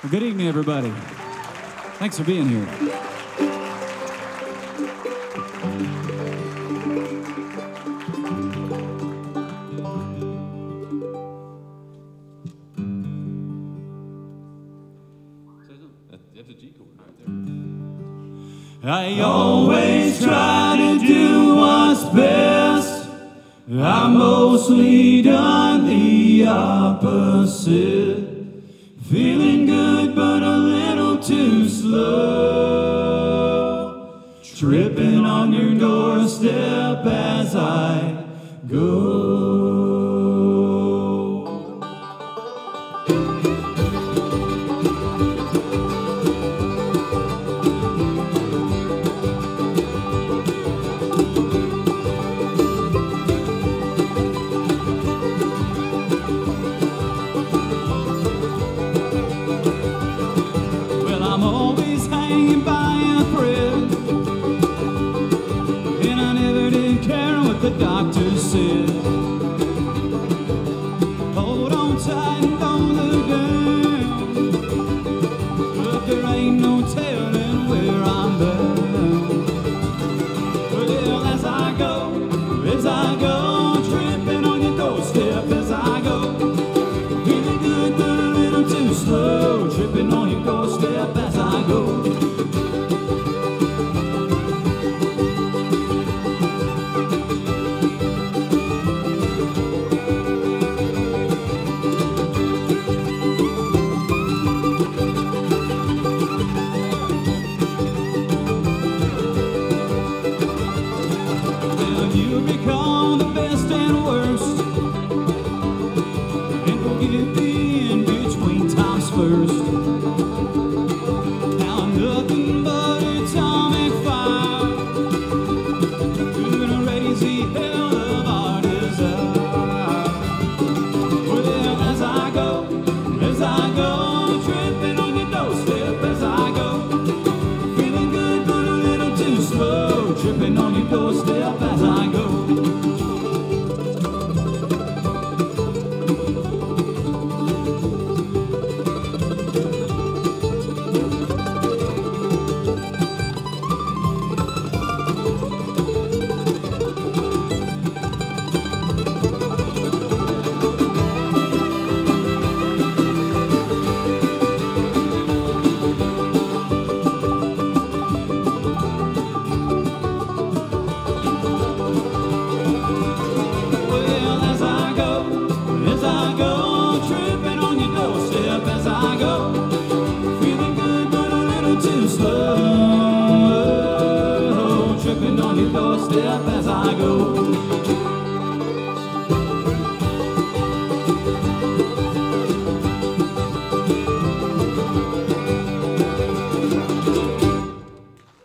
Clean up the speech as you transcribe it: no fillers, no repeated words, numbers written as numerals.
Well, good evening, everybody. Thanks for being here. That's a G chord right there. I always try to do what's best. I mostly done the opposite. Feeling good but a little too slow. Tripping on your doorstep as I go. I'm always hanging by a thread, and I never did care what the doctor said. Hold on tight and don't look down, but there ain't no telling where I'm bound. Well, as I go, tripping on your doorstep as I go. Feeling good but a little too slow, tripping on your doorstep as I go. Well, you become the best and worst, and forgive the in-between times first. Now I'm nothing but atomic fire, gonna raise the hell of our desire. Well, as I go, tripping on your doorstep as I go. Feeling good but a little too slow, tripping on your doorstep as I go. Well, as I go, tripping on your doorstep as I go. Feeling good but a little too slow, tripping on your doorstep as I go.